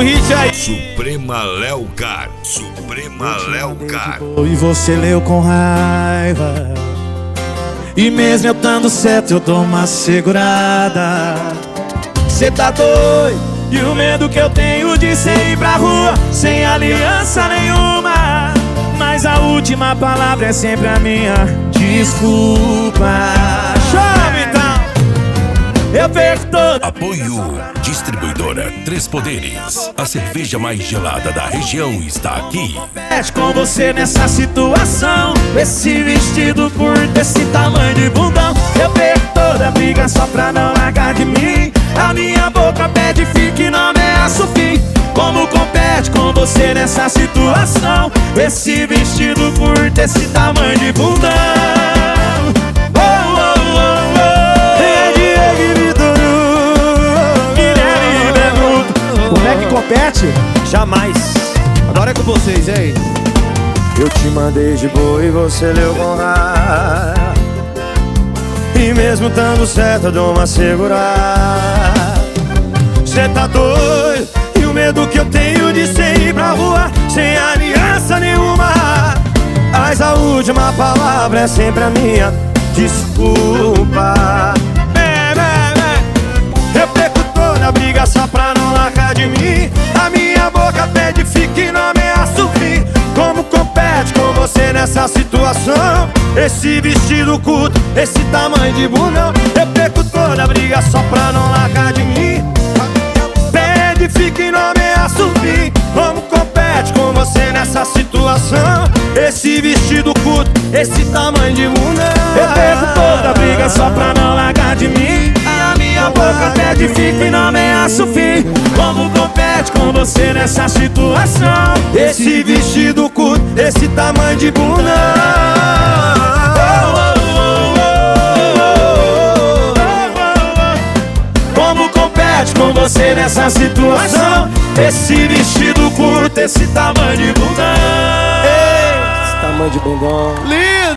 hit aí. Suprema Leocar. Suprema Leocar. E você leu com raiva. E mesmo eu estando certo, eu dou uma segurada. Cê tá doido? E o medo que eu tenho de cê ir pra rua sem aliança nenhuma. Mas a última palavra é sempre a minha. Desculpa. Chama então. Eu perco toda. Apoio Distribuidora Três Poderes. A cerveja mais gelada da região está aqui. Com você nessa situação, esse vestido curto, esse tamanho de bundão. Eu perco toda a briga só pra não largar de mim. A minha boca pede fique, não ameaça o fim. Como compete com você nessa situação, esse vestido curto, esse tamanho de bundão. Oh, oh, oh, oh. Como é que compete? Jamais. Agora é com vocês, e aí? Eu te mandei de boa e você leu com raiva. E mesmo estando certo eu dou uma segurada. Cê tá doido? E o medo que eu tenho de cê ir pra rua sem aliança nenhuma. Mas a última palavra é sempre a minha. Desculpa. Eu perco toda a briga só pra não largar de mim. A minha boca pede fique, não ameaça o fim. Como compete com você nessa situação, esse vestido curto, esse tamanho de bundão. Eu perco toda a briga só pra não largar de mim. Pede fique, não ameaça o fim. Como compete com você nessa situação, esse vestido curto, esse tamanho de bundão. Eu perco toda a briga só pra não largar de mim. A minha boca pede fique, não ameaça o fim. Como compete com você nessa situação, esse vestido curto, esse tamanho de bundão. Como compete com você nessa situação, esse vestido curto, esse tamanho de bundão. Esse tamanho de bundão.